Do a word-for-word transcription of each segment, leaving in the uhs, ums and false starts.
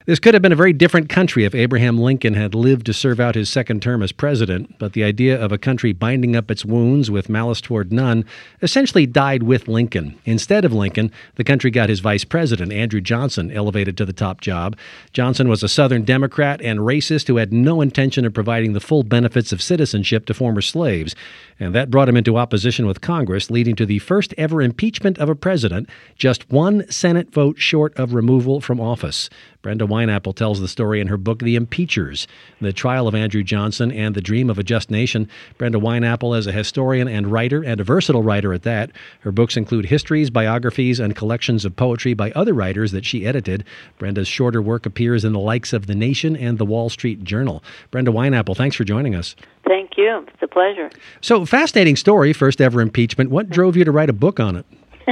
This could have been a very different country if Abraham Lincoln had lived to serve out his second term as president, but the idea of a country binding up its wounds with malice toward none essentially died with Lincoln. Instead of Lincoln, the country got his vice president, Andrew Johnson, elevated to the top job. Johnson was a Southern Democrat and racist who had no intention of providing the full benefits of citizenship to former slaves, and that brought him into opposition with Congress, leading to the first ever impeachment of a president, just one Senate vote short of removal from office. Brenda Wineapple tells the story in her book, The Impeachers, The Trial of Andrew Johnson and the Dream of a Just Nation. Brenda Wineapple is a historian and writer, and a versatile writer at that. Her books include histories, biographies, and collections of poetry by other writers that she edited. Brenda's shorter work appears in the likes of The Nation and The Wall Street Journal. Brenda Wineapple, thanks for joining us. Thank you. It's a pleasure. So, fascinating story, first ever impeachment. What drove you to write a book on it?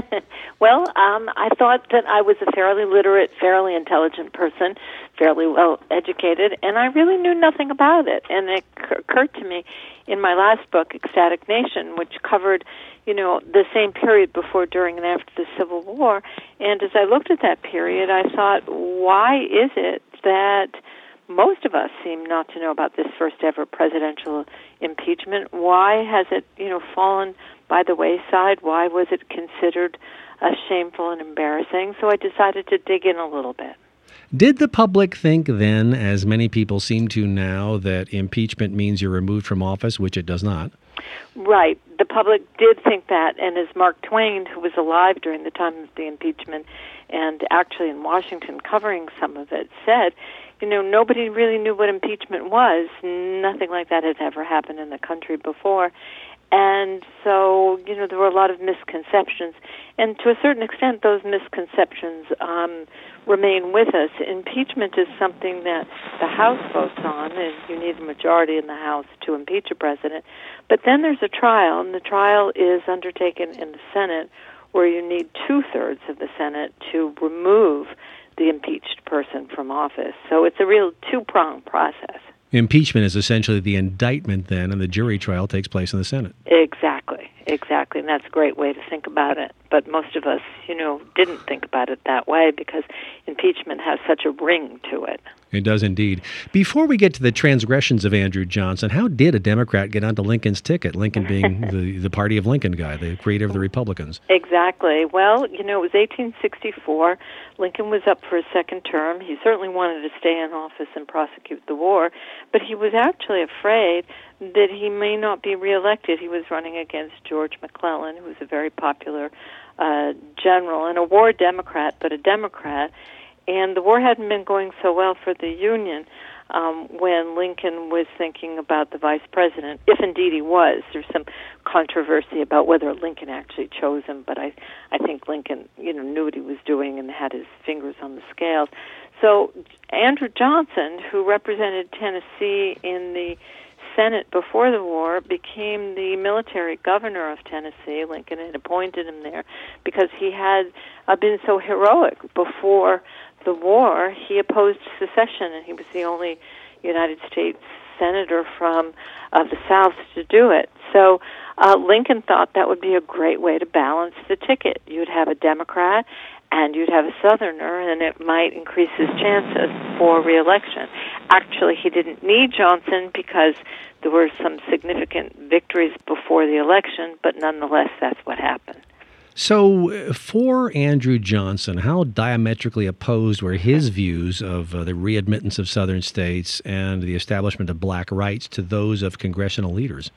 Well, um, I thought that I was a fairly literate, fairly intelligent person, fairly well educated, and I really knew nothing about it. And it occurred to me in my last book, Ecstatic Nation, which covered, you know, the same period before, during, and after the Civil War. And as I looked at that period, I thought, why is it that most of us seem not to know about this first ever presidential impeachment? Why has it, you know, fallen by the wayside? Why was it considered uh, shameful and embarrassing? So I decided to dig in a little bit. Did the public think then, as many people seem to now, that impeachment means you're removed from office, which it does not? Right. The public did think that, and as Mark Twain, who was alive during the time of the impeachment and actually in Washington covering some of it, said, you know, nobody really knew what impeachment was. Nothing like that had ever happened in the country before. And so, you know, there were a lot of misconceptions. And to a certain extent, those misconceptions um, remain with us. Impeachment is something that the House votes on, and you need a majority in the House to impeach a president. But then there's a trial, and the trial is undertaken in the Senate, where you need two-thirds of the Senate to remove the impeached person from office. So it's a real two-pronged process. Impeachment is essentially the indictment then, and the jury trial takes place in the Senate. Exactly, exactly, and that's a great way to think about it. But most of us, you know, didn't think about it that way because impeachment has such a ring to it. It does indeed. Before we get to the transgressions of Andrew Johnson, how did a Democrat get onto Lincoln's ticket, Lincoln being the, the party of Lincoln guy, the creator of the Republicans? Exactly. Well, you know, it was eighteen sixty-four. Lincoln was up for a second term. He certainly wanted to stay in office and prosecute the war, but he was actually afraid that he may not be reelected. He was running against George McClellan, who was a very popular uh, general and a war Democrat, but a Democrat. And the war hadn't been going so well for the Union um, when Lincoln was thinking about the vice president, if indeed he was. There's some controversy about whether Lincoln actually chose him, but I, I think Lincoln, you know, knew what he was doing and had his fingers on the scales. So Andrew Johnson, who represented Tennessee in the Senate before the war, became the military governor of Tennessee. Lincoln had appointed him there because he had uh, been so heroic before the war. He opposed secession, and he was the only United States senator from uh, the South to do it. So uh, Lincoln thought that would be a great way to balance the ticket. You'd have a Democrat and you'd have a Southerner, and it might increase his chances for re-election. Actually, he didn't need Johnson because there were some significant victories before the election, but nonetheless, that's what happened. So uh, for Andrew Johnson, how diametrically opposed were his views of uh, the readmittance of Southern states and the establishment of black rights to those of congressional leaders?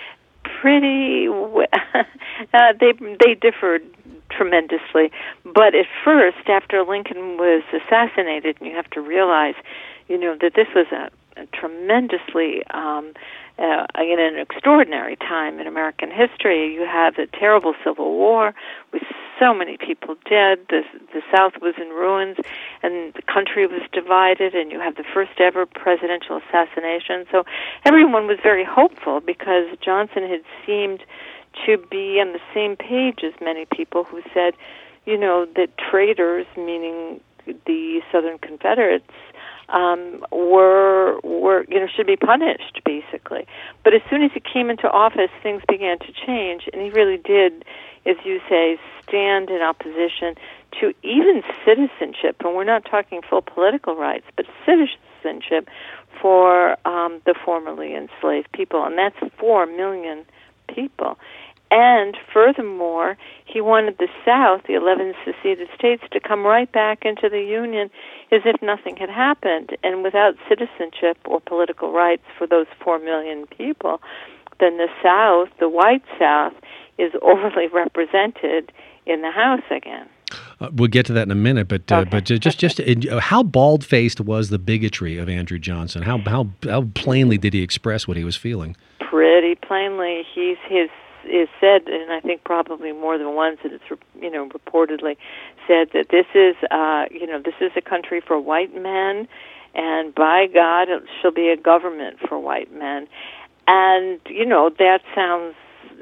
Pretty w- uh, they they differed tremendously. But at first, after Lincoln was assassinated, and you have to realize, you know, that this was a, a tremendously, um, uh, in an extraordinary time in American history. You have a terrible civil war with so many people dead. The, the South was in ruins, and the country was divided, and you have the first ever presidential assassination. So everyone was very hopeful because Johnson had seemed to be on the same page as many people who said, you know, that traitors, meaning the Southern Confederates, um, were were you know should be punished basically. But as soon as he came into office, things began to change, and he really did, as you say, stand in opposition to even citizenship. And we're not talking full political rights, but citizenship for um, the formerly enslaved people, and that's four million people. And furthermore, he wanted the South, the eleven seceded states, to come right back into the Union as if nothing had happened. And without citizenship or political rights for those four million people, then the South, the white South, is overly represented in the House again. Uh, we'll get to that in a minute, but uh, Okay. but just just uh, how bald-faced was the bigotry of Andrew Johnson? How how how plainly did he express what he was feeling? Pretty plainly, he's his is said, and I think probably more than once, that it's you know reportedly said that this is uh, you know this is a country for white men, and by God, it shall be a government for white men, and you know that sounds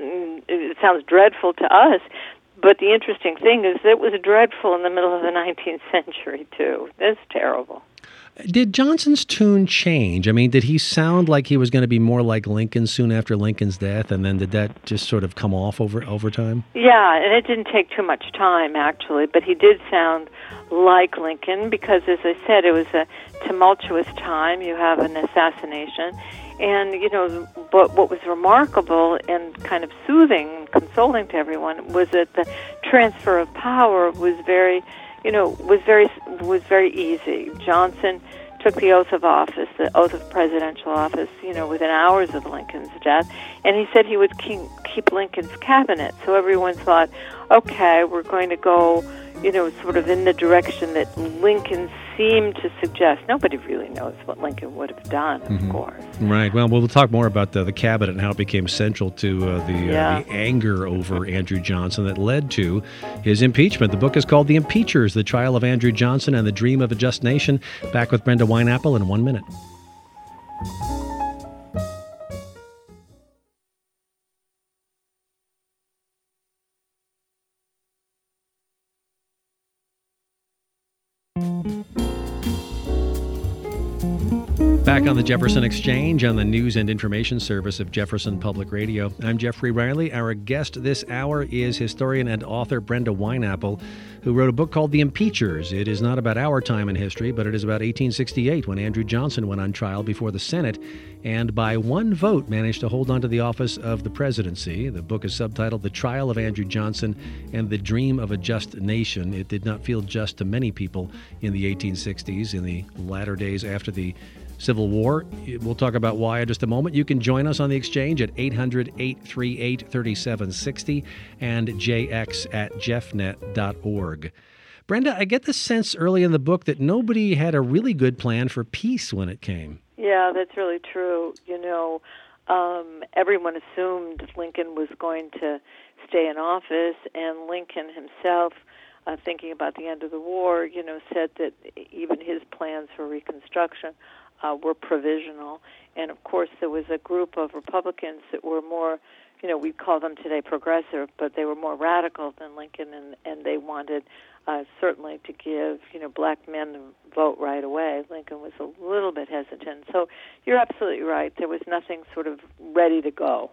it sounds dreadful to us. But the interesting thing is that it was dreadful in the middle of the nineteenth century, too. That's terrible. Did Johnson's tune change? I mean, did he sound like he was going to be more like Lincoln soon after Lincoln's death, and then did that just sort of come off over over time? Yeah, and it didn't take too much time, actually, but he did sound like Lincoln because, as I said, it was a tumultuous time. You have an assassination. And, you know, but what was remarkable and kind of soothing, consoling to everyone was that the transfer of power was very, you know, was very was very easy. Johnson took the oath of office, the oath of presidential office, you know, within hours of Lincoln's death, and he said he would keep, keep Lincoln's cabinet. So everyone thought, okay, we're going to go, you know, sort of in the direction that Lincoln seemed to suggest. Nobody really knows what Lincoln would have done, of mm-hmm. course. Right. Well, we'll talk more about the, the cabinet and how it became central to uh, the, Yeah. uh, the anger over Andrew Johnson that led to his impeachment. The book is called The Impeachers, The Trial of Andrew Johnson and the Dream of a Just Nation. Back with Brenda Wineapple in one minute. Back on the Jefferson Exchange on the news and information service of Jefferson Public Radio. I'm Jeffrey Riley. Our guest this hour is historian and author Brenda Wineapple, who wrote a book called The Impeachers. It is not about our time in history, but it is about eighteen sixty-eight when Andrew Johnson went on trial before the Senate and by one vote managed to hold on to the office of the presidency. The book is subtitled The Trial of Andrew Johnson and the Dream of a Just Nation. It did not feel just to many people in the eighteen sixties, in the latter days after the Civil War. We'll talk about why in just a moment. You can join us on the exchange at eight hundred, eight three eight, three seven six zero and jx at jeffnet dot org. Brenda, I get the sense early in the book that nobody had a really good plan for peace when it came. Yeah, that's really true. You know, um, everyone assumed Lincoln was going to stay in office, and Lincoln himself, uh, thinking about the end of the war, you know, said that even his plans for Reconstruction Uh, were provisional. And, of course, there was a group of Republicans that were more, you know, we call them today progressive, but they were more radical than Lincoln, and, and they wanted uh, certainly to give, you know, black men the vote right away. Lincoln was a little bit hesitant. So you're absolutely right. There was nothing sort of ready to go.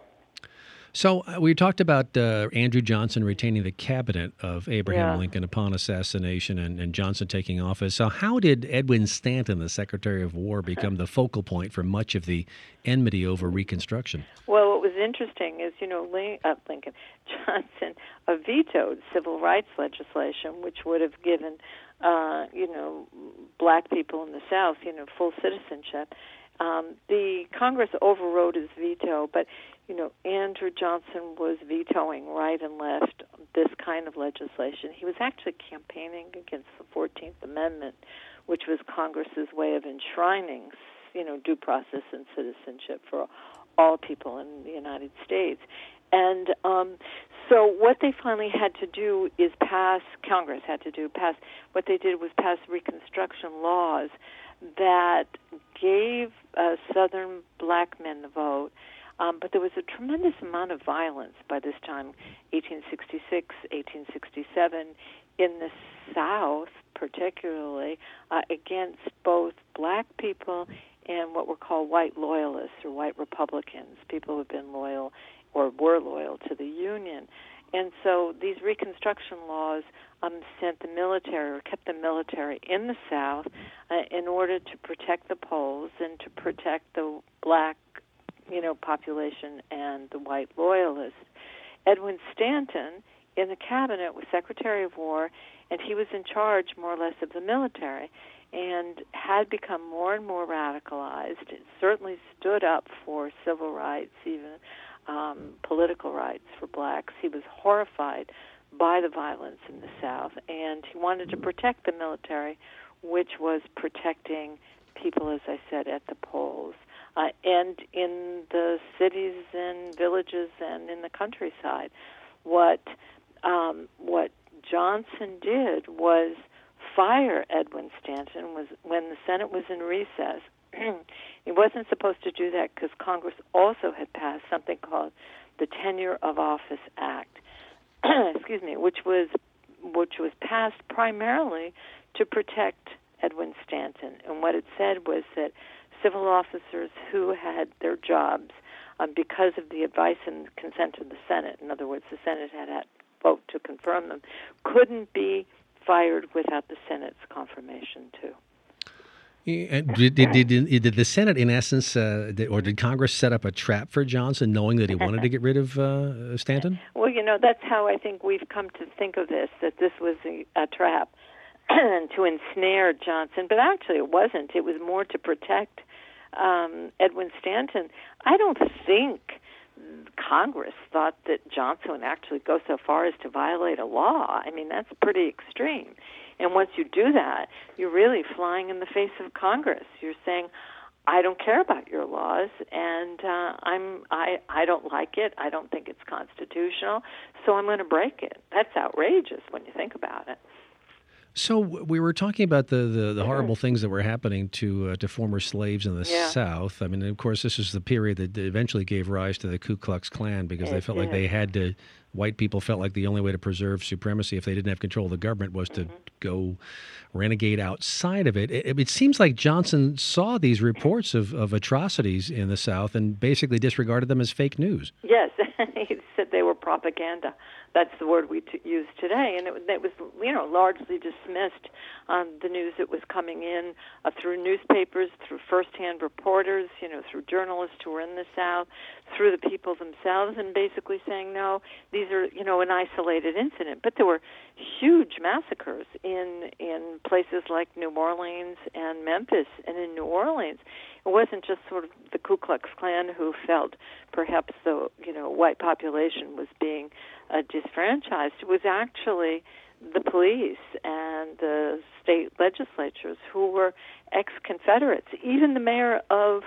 So uh, we talked about uh, Andrew Johnson retaining the cabinet of Abraham Yeah. Lincoln upon assassination and, and Johnson taking office. So how did Edwin Stanton, the Secretary of War, become the focal point for much of the enmity over Reconstruction? Well, what was interesting is, you know, Lin- uh, Lincoln, Johnson uh, vetoed civil rights legislation, which would have given, uh, you know, black people in the South, you know, full citizenship. Um, the Congress overrode his veto, but, you know, Andrew Johnson was vetoing right and left this kind of legislation. He was actually campaigning against the fourteenth Amendment, which was Congress's way of enshrining, you know, due process and citizenship for all people in the United States. And um, so what they finally had to do is pass, Congress had to do, pass, what they did was pass Reconstruction laws that gave uh, Southern black men the vote. Um, but there was a tremendous amount of violence by this time, eighteen sixty-six, eighteen sixty-seven, in the South particularly, uh, against both black people and what were called white loyalists or white Republicans, people who have been loyal or were loyal to the Union. And so these Reconstruction laws um, sent the military or kept the military in the South uh, in order to protect the Poles and to protect the black, you know, population and the white loyalists. Edwin Stanton in the cabinet was Secretary of War, and he was in charge more or less of the military and had become more and more radicalized. It certainly stood up for civil rights, even um, political rights for blacks. He was horrified by the violence in the South, and he wanted to protect the military, which was protecting people, as I said, at the polls. Uh, and in the cities and villages and in the countryside. What um, what Johnson did was fire Edwin Stanton was when the Senate was in recess. He wasn't supposed to do that because Congress also had passed something called the Tenure of Office Act, excuse me, which was which was passed primarily to protect Edwin Stanton. And what it said was that civil officers who had their jobs um, because of the advice and consent of the Senate, in other words, the Senate had had vote to confirm them, couldn't be fired without the Senate's confirmation, too. And did, did, did, did the Senate, in essence, uh, did, or did Congress set up a trap for Johnson, knowing that he wanted to get rid of uh, Stanton? Well, you know, that's how I think we've come to think of this, that this was a, a trap to ensnare Johnson. But actually it wasn't. It was more to protect um, Edwin Stanton. I don't think Congress thought that Johnson would actually go so far as to violate a law. I mean, that's pretty extreme. And once you do that, you're really flying in the face of Congress. You're saying, I don't care about your laws, and uh, I'm I I don't like it. I don't think it's constitutional, so I'm going to break it. That's outrageous when you think about it. So we were talking about the, the, the horrible things that were happening to uh, to former slaves in the yeah. South. I mean, of course, this is the period that eventually gave rise to the Ku Klux Klan because it they felt did. like they had to. White people felt like the only way to preserve supremacy if they didn't have control of the government was to mm-hmm. go renegade outside of it. it. It seems like Johnson saw these reports of, of atrocities in the South and basically disregarded them as fake news. Yes, he said they were propaganda. That's the word we t- use today, and it, it was, you know, largely dismissed on the news that was coming in uh, through newspapers, through first-hand reporters, you know, through journalists who were in the South, through the people themselves, and basically saying, no, these are, you know, an isolated incident. But there were huge massacres in in places like New Orleans and Memphis, and in New Orleans, it wasn't just sort of the Ku Klux Klan who felt perhaps the, you know, white population was being uh, disfranchised. It was actually the police and the state legislatures who were ex-Confederates. Even the mayor of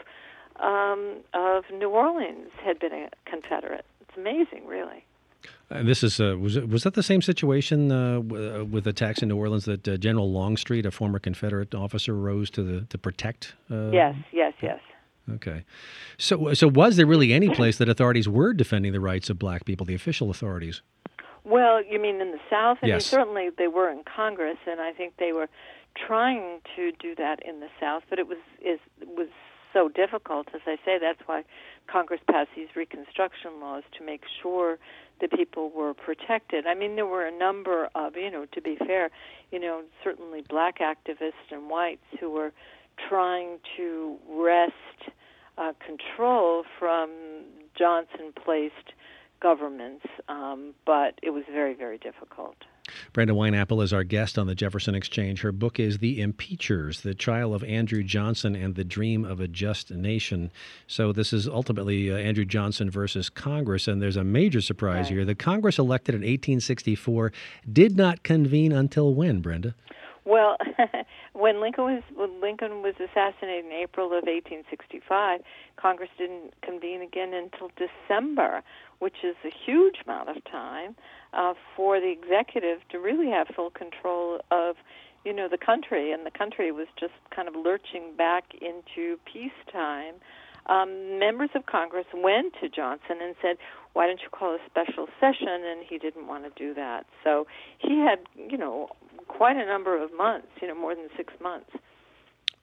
um, of New Orleans had been a Confederate. It's amazing, really. And this is uh, was it, was that the same situation uh, w- with attacks in New Orleans that uh, General Longstreet, a former Confederate officer, rose to the to protect? Uh, yes, yes, yes. Okay, so so was there really any place that authorities were defending the rights of black people, the official authorities? Well, you mean in the South? I yes. mean, certainly they were in Congress, and I think they were trying to do that in the South, but it was is was so difficult. As I say, that's why Congress passed these Reconstruction laws to make sure that people were protected. I mean, there were a number of, you know, to be fair, you know, certainly black activists and whites who were trying to wrest uh, control from Johnson-placed governments, um, but it was very, very difficult. Brenda Wineapple is our guest on the Jefferson Exchange. Her book is The Impeachers, The Trial of Andrew Johnson and the Dream of a Just Nation. So this is ultimately uh, Andrew Johnson versus Congress, and there's a major surprise right. here. The Congress elected in eighteen sixty-four did not convene until when, Brenda? Well, when Lincoln was when Lincoln was assassinated in April of eighteen sixty-five, Congress didn't convene again until December, which is a huge amount of time uh, for the executive to really have full control of, you know, the country. And the country was just kind of lurching back into peacetime. Um, members of Congress went to Johnson and said, why don't you call a special session? And he didn't want to do that. So he had, you know, quite a number of months, you know, more than six months.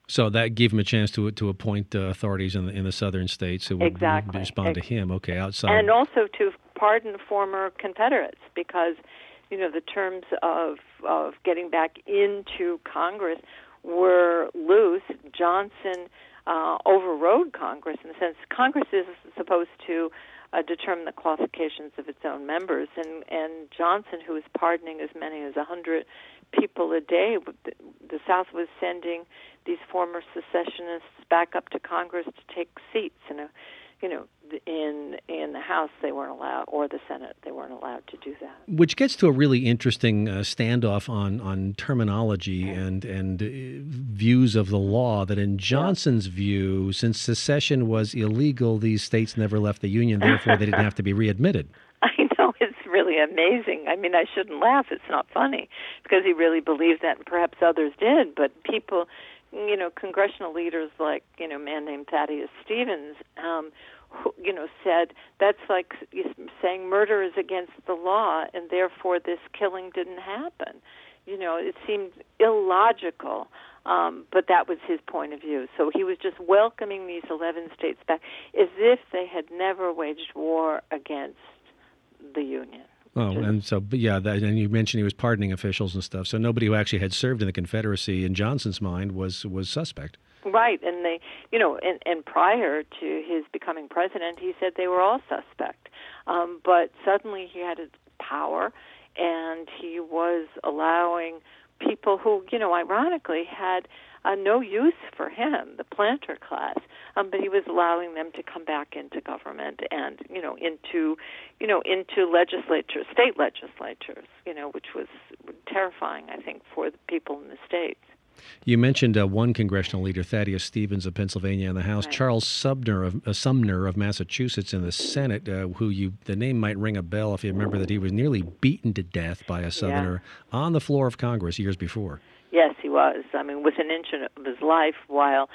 So that gave him a chance to to appoint uh, authorities in the in the southern states who would exactly. respond Ex- to him. Okay, outside, and also to pardon former Confederates, because you know the terms of of getting back into Congress were loose. Johnson uh, overrode Congress in the sense Congress is supposed to uh, determine the qualifications of its own members, and and Johnson, who was pardoning as many as a hundred people a day, the South was sending these former secessionists back up to Congress to take seats. And, uh, you know, in in the House they weren't allowed, or the Senate they weren't allowed to do that. Which gets to a really interesting uh, standoff on on terminology and and uh, views of the law. That in Johnson's yeah. view, since secession was illegal, these states never left the Union. Therefore, they didn't have to be readmitted. I know, it's really amazing. I mean, I shouldn't laugh. It's not funny because he really believed that, and perhaps others did. But people, you know, congressional leaders like, you know, a man named Thaddeus Stevens, um, who, you know, said that's like saying murder is against the law, and therefore this killing didn't happen. You know, it seemed illogical, um, but that was his point of view. So he was just welcoming these eleven states back as if they had never waged war against the Union. Oh, and so, but yeah, that, and you mentioned he was pardoning officials and stuff. So nobody who actually had served in the Confederacy, in Johnson's mind, was was suspect. Right, and they, you know, and, and prior to his becoming president, he said they were all suspect. Um, but suddenly he had his power, and he was allowing people who, you know, ironically had uh, no use for him, the planter class, um, but he was allowing them to come back into government and, you know, into, you know, into legislatures, state legislatures, you know, which was terrifying, I think, for the people in the states. You mentioned uh, one congressional leader, Thaddeus Stevens of Pennsylvania in the House, right. Charles Sumner of uh, Sumner of Massachusetts in the Senate, uh, who you the name might ring a bell if you remember that he was nearly beaten to death by a Southerner yeah. on the floor of Congress years before. Yes, he was. I mean, within an inch of his life, while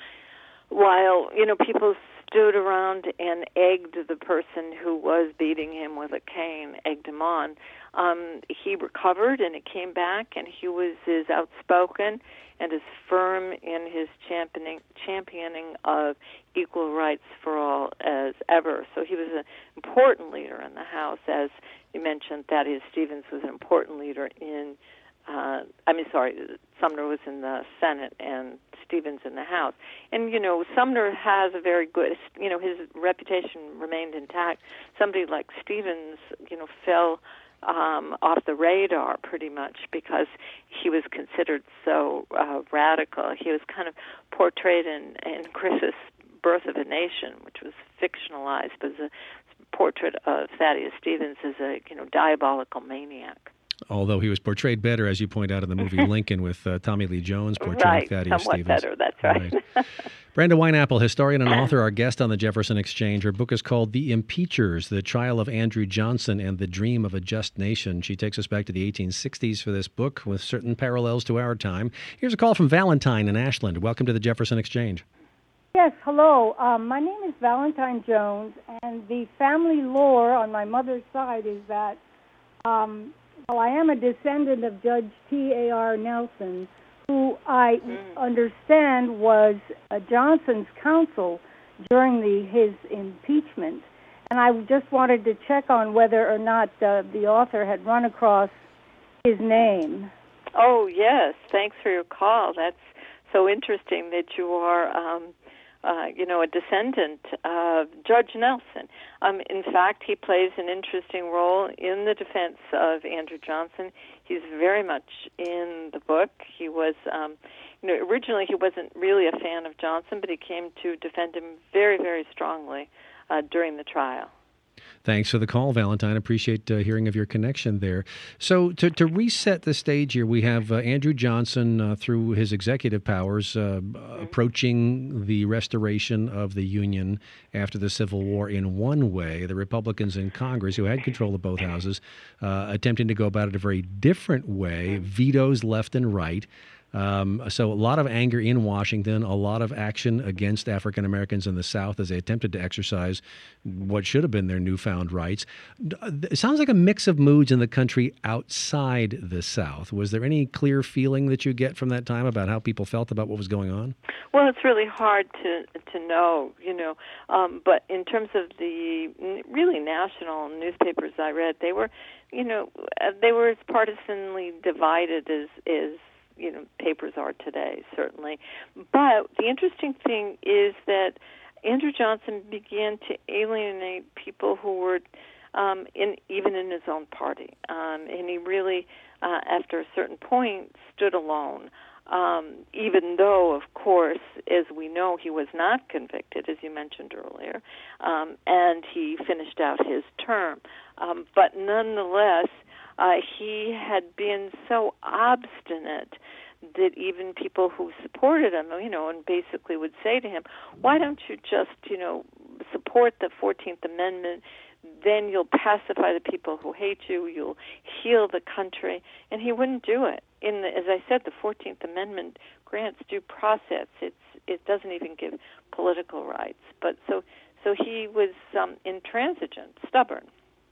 while you know people stood around and egged the person who was beating him with a cane, egged him on. Um, he recovered, and it came back, and he was as outspoken and as firm in his championing championing of equal rights for all as ever. So he was an important leader in the House, as you mentioned. Thaddeus Stevens was an important leader in. Uh, I mean, sorry, Sumner was in the Senate and Stevens in the House. And, you know, Sumner has a very good, you know, his reputation remained intact. Somebody like Stevens, you know, fell um, off the radar pretty much because he was considered so uh, radical. He was kind of portrayed in, in Griffith's Birth of a Nation, which was fictionalized, but as a portrait of Thaddeus Stevens as a, you know, diabolical maniac. Although he was portrayed better, as you point out in the movie Lincoln, with uh, Tommy Lee Jones portraying right, Thaddeus somewhat Stevens. Better, that's right. right. Brenda Wineapple, historian and author, our guest on the Jefferson Exchange. Her book is called The Impeachers, The Trial of Andrew Johnson and the Dream of a Just Nation. She takes us back to the eighteen sixties for this book with certain parallels to our time. Here's a call from Valentine in Ashland. Welcome to the Jefferson Exchange. Yes, hello. Um, my name is Valentine Jones, and the family lore on my mother's side is that um, well, I am a descendant of Judge T A R Nelson, who I mm. understand was uh, Johnson's counsel during the his impeachment. And I just wanted to check on whether or not uh, the author had run across his name. Oh, yes. Thanks for your call. That's so interesting that you are... Um, Uh, you know, a descendant of Judge Nelson. Um, in fact, he plays an interesting role in the defense of Andrew Johnson. He's very much in the book. He was, um, you know, originally he wasn't really a fan of Johnson, but he came to defend him very, very strongly uh, during the trial. Thanks for the call, Valentine. Appreciate uh, hearing of your connection there. So to, to reset the stage here, we have uh, Andrew Johnson, uh, through his executive powers, uh, mm-hmm. approaching the restoration of the Union after the Civil War in one way. The Republicans in Congress, who had control of both houses, uh, attempting to go about it a very different way, vetoes left and right. Um, so a lot of anger in Washington, a lot of action against African Americans in the South as they attempted to exercise what should have been their newfound rights. It sounds like a mix of moods in the country outside the South. Was there any clear feeling that you get from that time about how people felt about what was going on? Well, it's really hard to to know, you know. Um, but in terms of the really national newspapers I read, they were, you know, they were as partisanly divided as as you know papers are today, certainly. But the interesting thing is that Andrew Johnson began to alienate people who were um, in even in his own party, um, and he really, uh, after a certain point, stood alone. Um, even though, of course, as we know, he was not convicted, as you mentioned earlier, um, and he finished out his term. Um, but nonetheless, uh, he had been so obstinate that even people who supported him, you know, and basically would say to him, why don't you just, you know, support the fourteenth Amendment, then you'll pacify the people who hate you, you'll heal the country, and he wouldn't do it. In the, as I said, the fourteenth Amendment grants due process. It's it doesn't even give political rights. But so so he was um, intransigent, stubborn.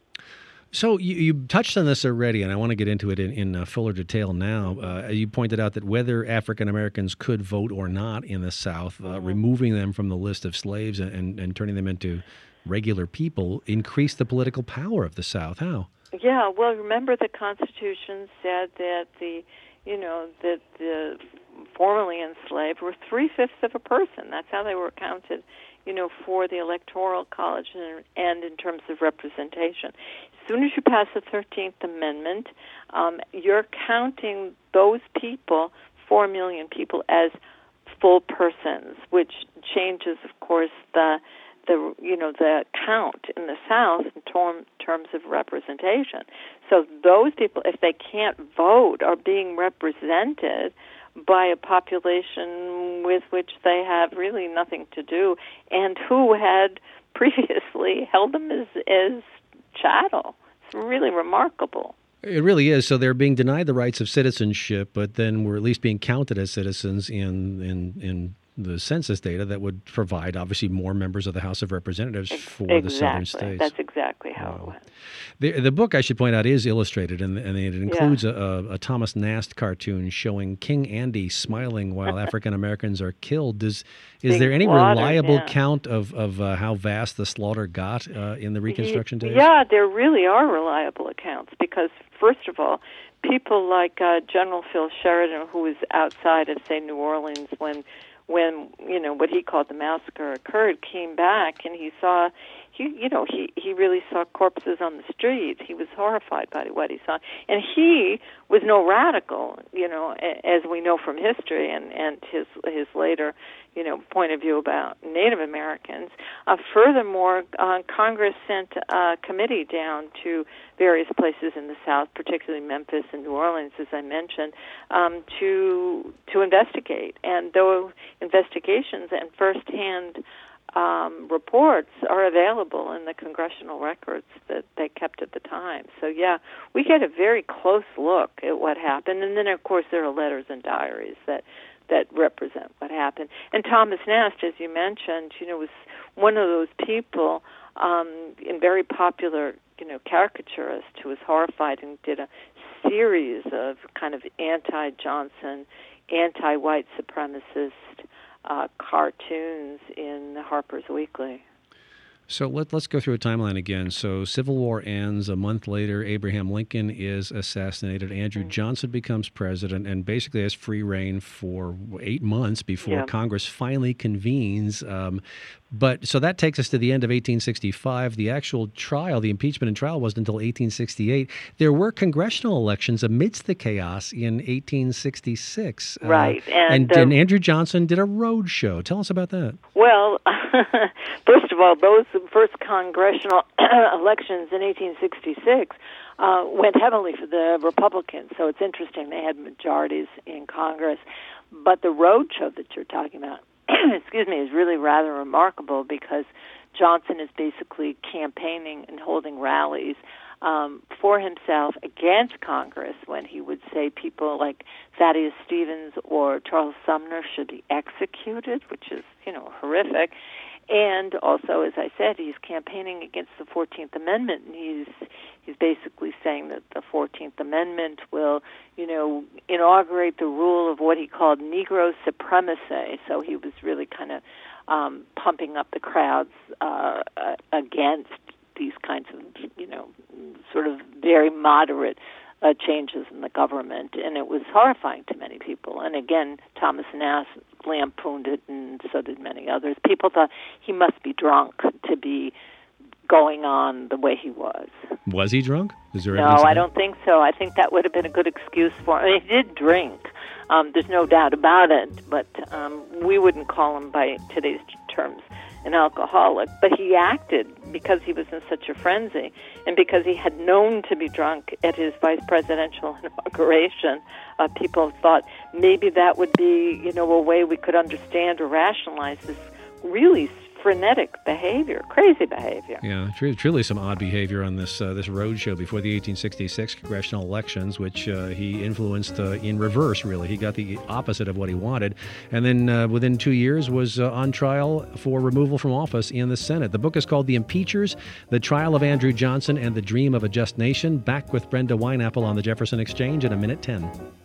So you, you touched on this already, and I want to get into it in, in uh, fuller detail now. Uh, you pointed out that whether African Americans could vote or not in the South, uh, mm-hmm. removing them from the list of slaves and, and, and turning them into regular people increased the political power of the South. How? Yeah, well, remember the Constitution said that the, you know, that the formerly enslaved were three-fifths of a person. That's how they were counted, you know, for the Electoral College and, and in terms of representation. As soon as you pass the thirteenth Amendment, um, you're counting those people, four million people, as full persons, which changes, of course, the the you know the count in the South in term, terms of representation. So those people, if they can't vote, are being represented by a population with which they have really nothing to do, and who had previously held them as as chattel. It's really remarkable. It really is. So they're being denied the rights of citizenship, but then we're at least being counted as citizens in in in the census data that would provide, obviously, more members of the House of Representatives for exactly. the southern states. That's exactly how wow. it went. The, the book, I should point out, is illustrated, and, and it includes yeah. a, a Thomas Nast cartoon showing King Andy smiling while African Americans are killed. Does, is Being there any slaughtered, reliable yeah. count of, of uh, how vast the slaughter got uh, in the Reconstruction days? Yeah, there really are reliable accounts because, first of all, people like uh, General Phil Sheridan, who was outside of, say, New Orleans when when, you know, what he called the massacre occurred, came back and he saw, he, you know, he, he really saw corpses on the streets. He was horrified by what he saw. And he was no radical, you know, as we know from history and, and his his later, you know, point of view about Native Americans. Uh, furthermore, uh, Congress sent a committee down to various places in the South, particularly Memphis and New Orleans, as I mentioned, um, to to investigate. And though investigations and firsthand um, reports are available in the congressional records that they kept at the time. So, yeah, we get a very close look at what happened. And then, of course, there are letters and diaries that that represent what happened. And Thomas Nast, as you mentioned, you know, was one of those people, um, and very popular, you know, caricaturist who was horrified and did a series of kind of anti-Johnson, anti-white supremacist uh, cartoons in Harper's Weekly. So let, let's go through a timeline again. So Civil War ends. A month later, Abraham Lincoln is assassinated. Andrew mm-hmm. Johnson becomes president and basically has free reign for eight months before yeah. Congress finally convenes. Um, but so that takes us to the end of eighteen sixty-five. The actual trial, the impeachment and trial, wasn't until eighteen sixty-eight. There were congressional elections amidst the chaos in eighteen sixty-six. Right. Uh, and, and, uh, and Andrew Johnson did a road show. Tell us about that. Well, first of all, those first congressional elections in eighteen sixty-six uh, went heavily for the Republicans. So it's interesting. They had majorities in Congress. But the road show that you're talking about, excuse me, is really rather remarkable because Johnson is basically campaigning and holding rallies um, for himself against Congress when he would say people like Thaddeus Stevens or Charles Sumner should be executed, which is, you know, horrific. And also, as I said, he's campaigning against the fourteenth Amendment, and he's he's basically saying that the fourteenth Amendment will, you know, inaugurate the rule of what he called Negro supremacy. So he was really kind of um, pumping up the crowds uh, uh, against these kinds of, you know, sort of very moderate uh, changes in the government, and it was horrifying to many people. And again, Thomas Nass lampooned it, and so did many others. People thought he must be drunk to be going on the way he was. Was he drunk? Is there no, evidence of I that? don't think so. I think that would have been a good excuse for him. I mean, he did drink. Um, there's no doubt about it, but um, we wouldn't call him by today's terms an alcoholic. But he acted because he was in such a frenzy, and because he had known to be drunk at his vice presidential inauguration. Uh, people thought maybe that would be, you know, a way we could understand or rationalize this really frenetic behavior, crazy behavior. Yeah, truly, truly some odd behavior on this uh, this roadshow before the eighteen sixty-six congressional elections, which uh, he influenced uh, in reverse, really. He got the opposite of what he wanted. And then uh, within two years was uh, on trial for removal from office in the Senate. The book is called The Impeachers, The Trial of Andrew Johnson and the Dream of a Just Nation. Back with Brenda Wineapple on the Jefferson Exchange in a minute ten.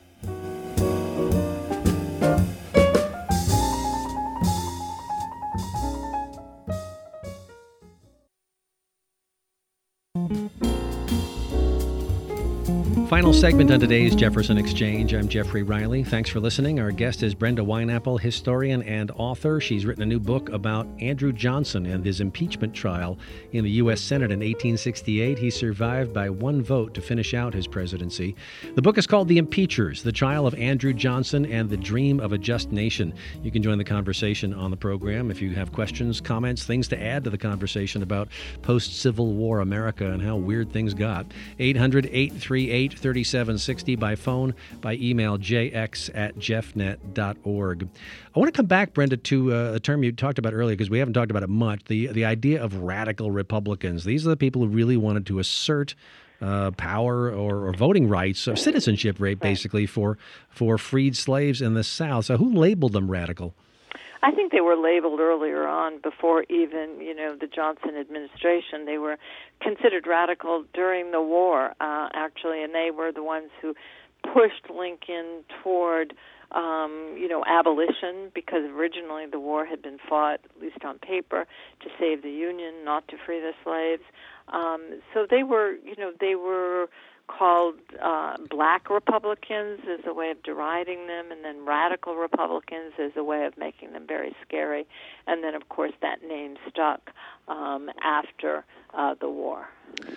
Final segment on today's Jefferson Exchange. I'm Jeffrey Riley. Thanks for listening. Our guest is Brenda Wineapple, historian and author. She's written a new book about Andrew Johnson and his impeachment trial in the U S Senate in eighteen sixty-eight. He survived by one vote to finish out his presidency. The book is called The Impeachers, The Trial of Andrew Johnson and the Dream of a Just Nation. You can join the conversation on the program if you have questions, comments, things to add to the conversation about post-Civil War America and how weird things got. eight hundred, eight three eight, thirty-seven sixty by phone, by email, jx at jeffnet dot org. I want to come back, Brenda, to uh, a term you talked about earlier, because we haven't talked about it much, the, the idea of radical Republicans. These are the people who really wanted to assert uh, power or, or voting rights, or citizenship rate, basically, for, for freed slaves in the South. So who labeled them radical? I think they were labeled earlier on, before even, you know, the Johnson administration. They were considered radical during the war, uh, actually, and they were the ones who pushed Lincoln toward, um, you know, abolition, because originally the war had been fought, at least on paper, to save the Union, not to free the slaves. Um, so they were, you know, they were called uh, black Republicans as a way of deriding them, and then radical Republicans as a way of making them very scary. And then, of course, that name stuck um, after uh, the war.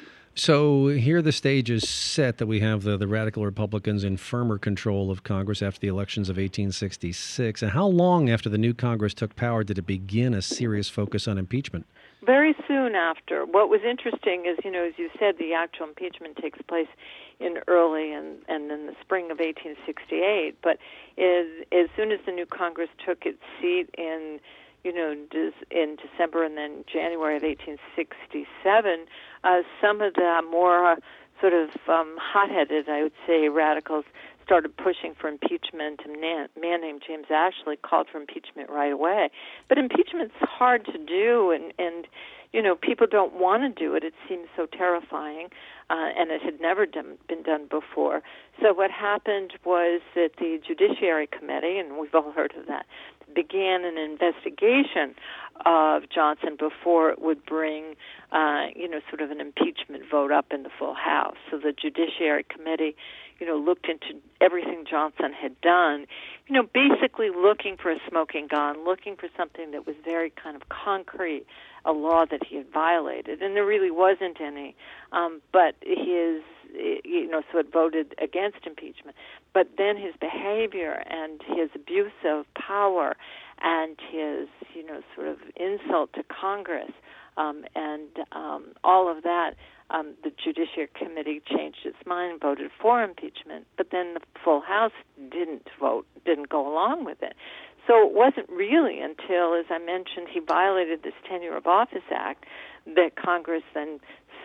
So here the stage is set that we have the, the radical Republicans in firmer control of Congress after the elections of eighteen sixty-six. And how long after the new Congress took power did it begin a serious focus on impeachment? Very soon after. What was interesting is, you know, as you said, the actual impeachment takes place in early and, and in the spring of eighteen sixty-eight. But as, as soon as the new Congress took its seat in, you know, in December and then January of eighteen sixty-seven, uh, some of the more uh, sort of um, hot-headed, I would say, radicals started pushing for impeachment. A man, man named James Ashley called for impeachment right away. But impeachment's hard to do, and, and you know, people don't want to do it. It seems so terrifying, uh, and it had never done, been done before. So what happened was that the Judiciary Committee, and we've all heard of that, began an investigation of Johnson before it would bring, uh, you know, sort of an impeachment vote up in the full House. So the Judiciary Committee, you know, looked into everything Johnson had done, you know, basically looking for a smoking gun, looking for something that was very kind of concrete, a law that he had violated. And there really wasn't any. Um, but his, you know, so it voted against impeachment. But then his behavior and his abuse of power and his, you know, sort of insult to Congress um, and um, all of that, Um, the Judiciary Committee changed its mind and voted for impeachment, but then the full House didn't vote, didn't go along with it. So it wasn't really until, as I mentioned, he violated this Tenure of Office Act that Congress then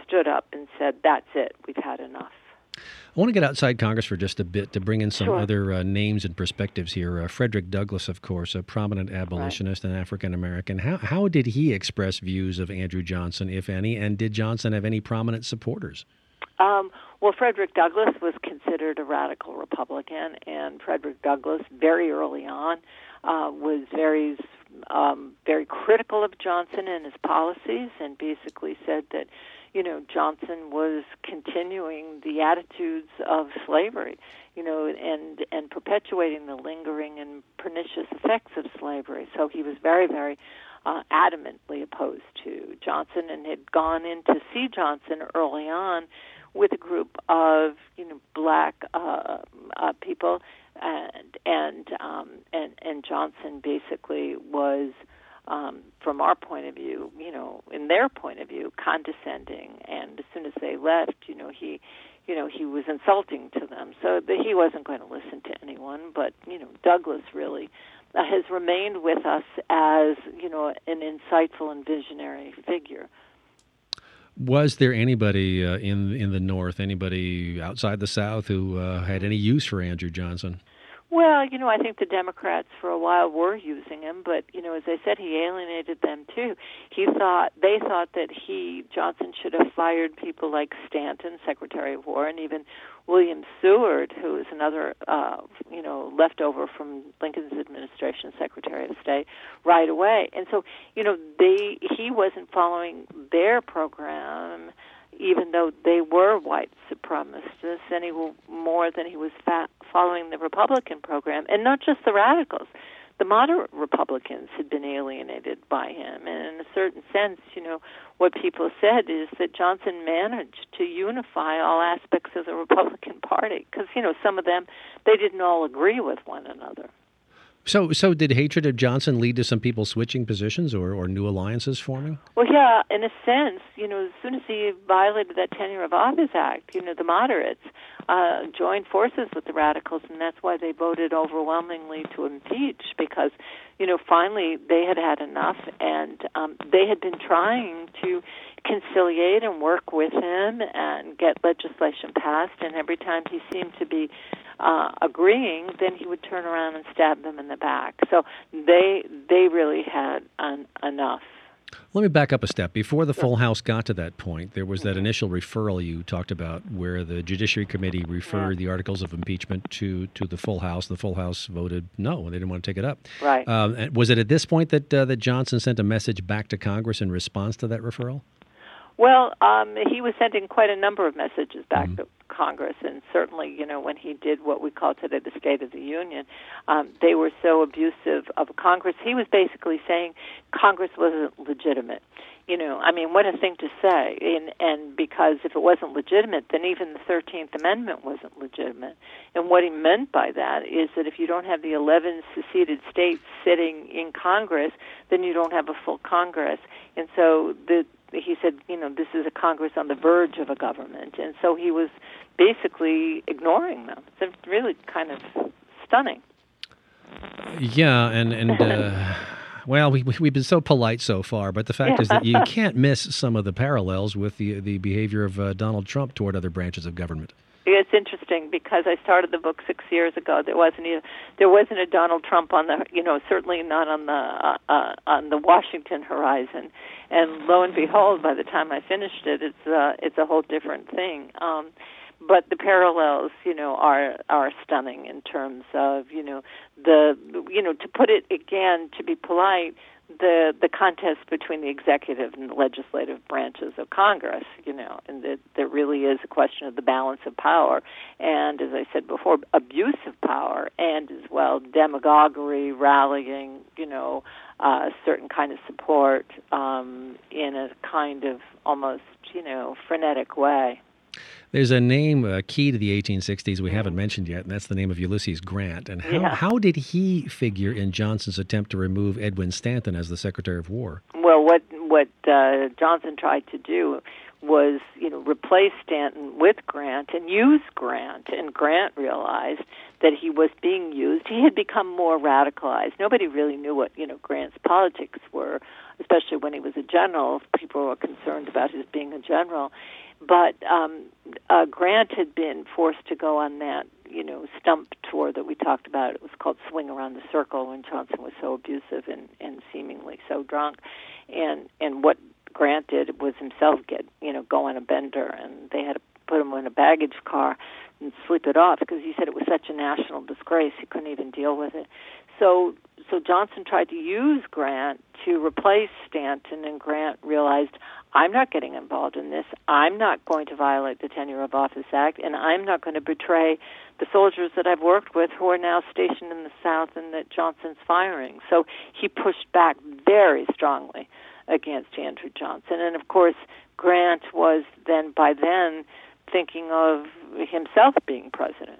stood up and said, that's it, we've had enough. I want to get outside Congress for just a bit to bring in some Sure. other uh, names and perspectives here. Uh, Frederick Douglass, of course, a prominent abolitionist Right. and African-American. How, how did he express views of Andrew Johnson, if any, and did Johnson have any prominent supporters? Um, well, Frederick Douglass was considered a radical Republican, and Frederick Douglass, very early on, uh, was very, um, very critical of Johnson and his policies, and basically said that, you know, Johnson was continuing the attitudes of slavery, you know, and and perpetuating the lingering and pernicious effects of slavery. So he was very, very uh, adamantly opposed to Johnson, and had gone in to see Johnson early on with a group of, you know, black uh, uh, people, and and um, and and Johnson basically was, Um, from our point of view, you know, in their point of view, condescending, and as soon as they left, you know, he, you know, he was insulting to them. So that he wasn't going to listen to anyone. But you know, Douglass really uh, has remained with us as, you know, an insightful and visionary figure. Was there anybody uh, in in the North, anybody outside the South, who uh, had any use for Andrew Johnson? Well, you know, I think the Democrats for a while were using him, but, you know, as I said, he alienated them too. He thought, they thought that he, Johnson, should have fired people like Stanton, Secretary of War, and even William Seward, who is another, uh, you know, leftover from Lincoln's administration, Secretary of State, right away. And so, you know, they, he wasn't following their program, even though they were white supremacists, any more than he was fa- following the Republican program, and not just the radicals. The moderate Republicans had been alienated by him, and in a certain sense, you know, what people said is that Johnson managed to unify all aspects of the Republican Party, because, you know, some of them, they didn't all agree with one another. So, so did hatred of Johnson lead to some people switching positions or, or new alliances forming? Well, yeah, in a sense, you know, as soon as he violated that Tenure of Office Act, you know, the moderates uh, joined forces with the radicals, and that's why they voted overwhelmingly to impeach, because, you know, finally they had had enough, and um, they had been trying to conciliate and work with him and get legislation passed, and every time he seemed to be uh, agreeing, then he would turn around and stab them in the back. So they they really had un- enough. Let me back up a step. Before the full House got to that point, there was that initial referral you talked about where the Judiciary Committee referred Yeah. the articles of impeachment to, to the full House. The full House voted no, they didn't want to take it up. Right. Um, and was it at this point that uh, that Johnson sent a message back to Congress in response to that referral? Well, um, he was sending quite a number of messages back Mhm. to Congress, and certainly, you know, when he did what we call today the State of the Union, um, they were so abusive of Congress. He was basically saying Congress wasn't legitimate. You know, I mean, what a thing to say. And, and because if it wasn't legitimate, then even the thirteenth Amendment wasn't legitimate. And what he meant by that is that if you don't have the eleven seceded states sitting in Congress, then you don't have a full Congress. And so the he said, you know, this is a Congress on the verge of a government. And so he was basically ignoring them. It's really kind of stunning. Yeah, and, and uh, well, we, we've been so polite so far, but the fact Yeah. is that you can't miss some of the parallels with the, the behavior of uh, Donald Trump toward other branches of government. It's interesting because I started the book six years ago. There wasn't a, there wasn't a Donald Trump on the, you know, certainly not on the uh, uh, on the Washington horizon. And lo and behold, by the time I finished it, it's uh, it's a whole different thing. Um, but the parallels, you know, are are stunning in terms of, you know, the, you know, to put it again, to be polite, the the contest between the executive and the legislative branches of Congress, you know, and that there really is a question of the balance of power, and as I said before, abuse of power, and as well demagoguery, rallying, you know, uh, certain kind of support um, in a kind of almost, you know, frenetic way. There's a name uh, key to the eighteen sixties we haven't mentioned yet, and that's the name of Ulysses Grant. And how, Yeah. how did he figure in Johnson's attempt to remove Edwin Stanton as the Secretary of War? Well, what what uh, Johnson tried to do was, you know, replace Stanton with Grant and use Grant. And Grant realized that he was being used. He had become more radicalized. Nobody really knew what, you know, Grant's politics were, especially when he was a general. People were concerned about his being a general. But um, uh, Grant had been forced to go on that, you know, stump tour that we talked about. It was called Swing Around the Circle when Johnson was so abusive and, and seemingly so drunk. And and what Grant did was himself get, you know, go on a bender, and they had to put him in a baggage car and sleep it off because he said it was such a national disgrace he couldn't even deal with it. So so Johnson tried to use Grant to replace Stanton, and Grant realized, I'm not getting involved in this. I'm not going to violate the Tenure of Office Act, and I'm not going to betray the soldiers that I've worked with who are now stationed in the South and that Johnson's firing. So he pushed back very strongly against Andrew Johnson. And, of course, Grant was then, by then, thinking of himself being president.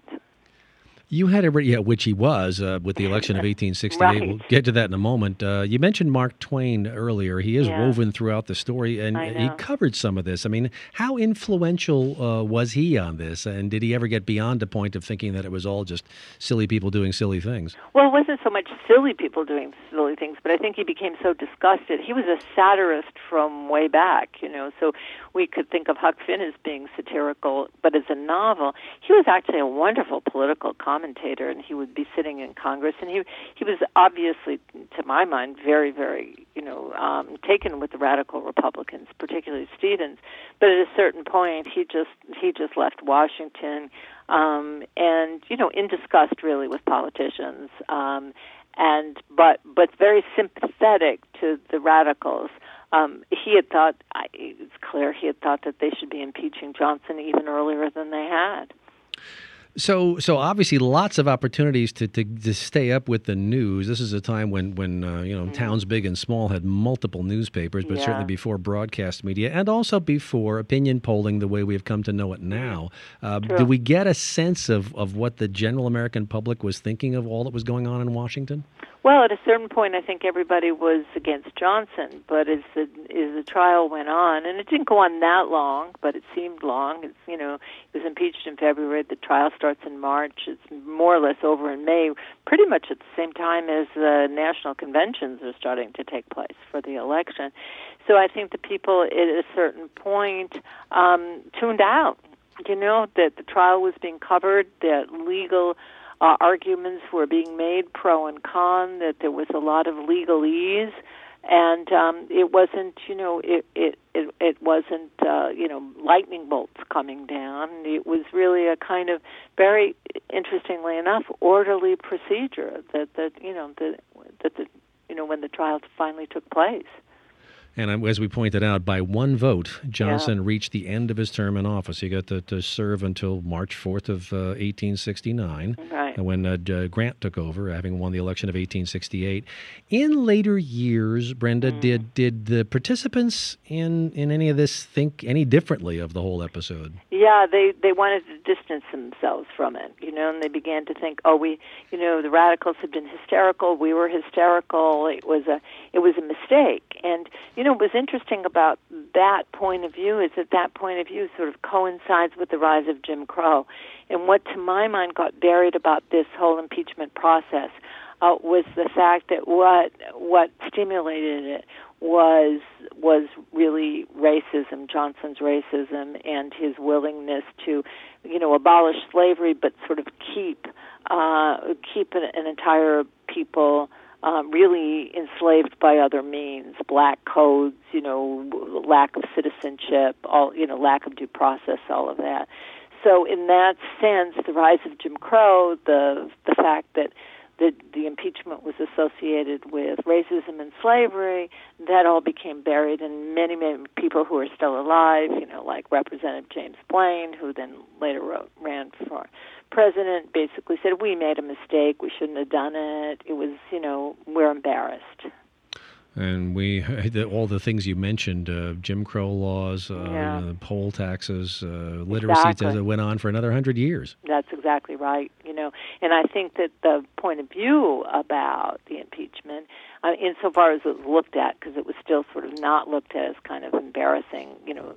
You had already, yeah, which he was uh, with the election of eighteen sixty-eight. Right. We'll get to that in a moment. Uh, you mentioned Mark Twain earlier. He is Yeah. woven throughout the story, and I he know. covered some of this. I mean, how influential uh, was he on this? And did he ever get beyond the point of thinking that it was all just silly people doing silly things? Well, it wasn't so much silly people doing silly things, but I think he became so disgusted. He was a satirist from way back, you know, so we could think of Huck Finn as being satirical, but as a novel, he was actually a wonderful political commentator, and he would be sitting in Congress, and he he was obviously, to my mind, very, very, you know, um, taken with the radical Republicans, particularly Stevens. But at a certain point, he just he just left Washington, um, and you know, in disgust really with politicians, um, and but but very sympathetic to the radicals. Um, he had thought, I, it's clear, he had thought that they should be impeaching Johnson even earlier than they had. So, so obviously, lots of opportunities to, to, to stay up with the news. This is a time when, when uh, you know, mm. towns big and small had multiple newspapers, but yeah. certainly before broadcast media, and also before opinion polling the way we have come to know it now. Uh, do we get a sense of, of what the general American public was thinking of all that was going on in Washington? Well, at a certain point, I think everybody was against Johnson, but as the as the trial went on, and it didn't go on that long, but it seemed long. It's, you know, he was impeached in February. The trial starts in March. It's more or less over in May, pretty much at the same time as the national conventions are starting to take place for the election. So I think the people at a certain point um, tuned out. You know, that the trial was being covered, that legal Uh, arguments were being made pro and con, that there was a lot of legalese, and um, it wasn't, you know, it it it, it wasn't, uh, you know, lightning bolts coming down. It was really a kind of very, interestingly enough, orderly procedure that that you know that that the you know when the trial finally took place. And as we pointed out, by one vote, Johnson yeah. reached the end of his term in office. He got to, to serve until March fourth of uh, eighteen sixty-nine, right. when uh, Grant took over, having won the election of eighteen sixty-eight. In later years, Brenda, mm. did did the participants in, in any of this think any differently of the whole episode? Yeah, they, they wanted to distance themselves from it, you know, and they began to think, oh, we, you know, the radicals had been hysterical, we were hysterical, it was a it was a mistake. And, you know, what was interesting about that point of view is that that point of view sort of coincides with the rise of Jim Crow. And what, to my mind, got buried about this whole impeachment process uh, was the fact that what what stimulated it was was really racism, Johnson's racism, and his willingness to, you know, abolish slavery, but sort of keep uh, keep an, an entire people Um, really enslaved by other means, black codes, you know, lack of citizenship, all, you know, lack of due process, all of that. So in that sense, the rise of Jim Crow, the the fact that the, the impeachment was associated with racism and slavery, that all became buried, and many, many people who are still alive, you know, like Representative James Blaine, who then later wrote, ran for president, basically said, we made a mistake, we shouldn't have done it, it was, you know, we're embarrassed. And we, the, all the things you mentioned, uh, Jim Crow laws, uh, yeah. uh, poll taxes, uh, literacy, exactly. that went on for another hundred years. That's exactly right, you know. And I think that the point of view about the impeachment, uh, insofar as it was looked at, because it was still sort of not looked at as kind of embarrassing, you know,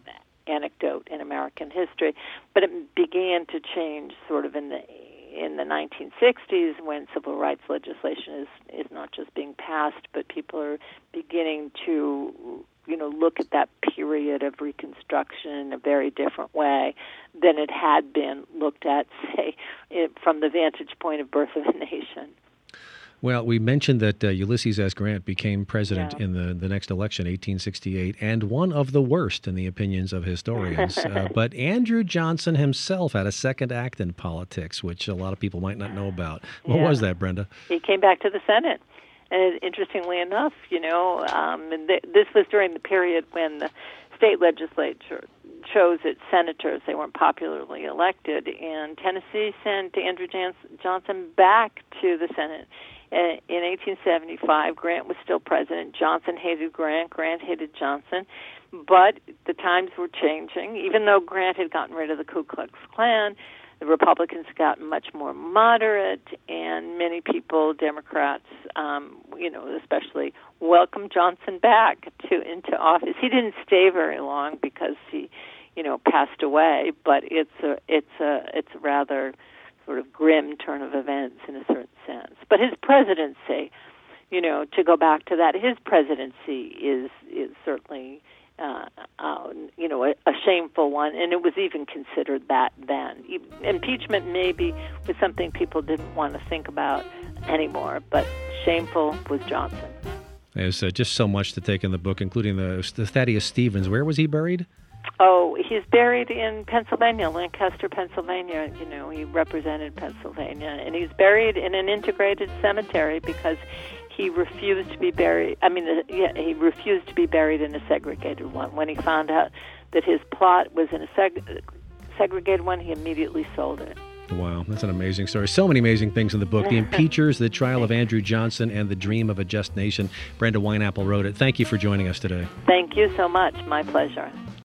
anecdote in American history. But it began to change sort of in the in the nineteen sixties when civil rights legislation is, is not just being passed, but people are beginning to, you know, look at that period of Reconstruction in a very different way than it had been looked at, say, it, from the vantage point of Birth of a Nation. Well, we mentioned that uh, Ulysses S. Grant became president Yeah. in the, the next election, eighteen sixty-eight, and one of the worst in the opinions of historians. uh, but Andrew Johnson himself had a second act in politics, which a lot of people might not know about. What Yeah. was that, Brenda? He came back to the Senate. And interestingly enough, you know, um, and th- this was during the period when the state legislature chose its senators. They weren't popularly elected. And Tennessee sent Andrew Jans- Johnson back to the Senate. Uh, in eighteen seventy-five, Grant was still president. Johnson hated Grant. Grant hated Johnson. But the times were changing. Even though Grant had gotten rid of the Ku Klux Klan, the Republicans got much more moderate, and many people, Democrats, um, you know, especially, welcomed Johnson back to into office. He didn't stay very long because he, you know, passed away. But it's a it's a it's a rather sort of grim turn of events in a certain sense. But his presidency, you know, to go back to that, his presidency is is certainly. Uh, uh, you know, a, a shameful one, and it was even considered that then. Impeachment maybe was something people didn't want to think about anymore, but shameful was Johnson. There's uh, just so much to take in the book, including the, the Thaddeus Stevens. Where was he buried? Oh, he's buried in Pennsylvania, Lancaster, Pennsylvania. You know, he represented Pennsylvania, and he's buried in an integrated cemetery because he refused to be buried. I mean, uh, yeah, he refused to be buried in a segregated one. When he found out that his plot was in a seg- segregated one, he immediately sold it. Wow, that's an amazing story. So many amazing things in the book. The Impeachers, The Trial of Andrew Johnson, and The Dream of a Just Nation. Brenda Wineapple wrote it. Thank you for joining us today. Thank you so much. My pleasure.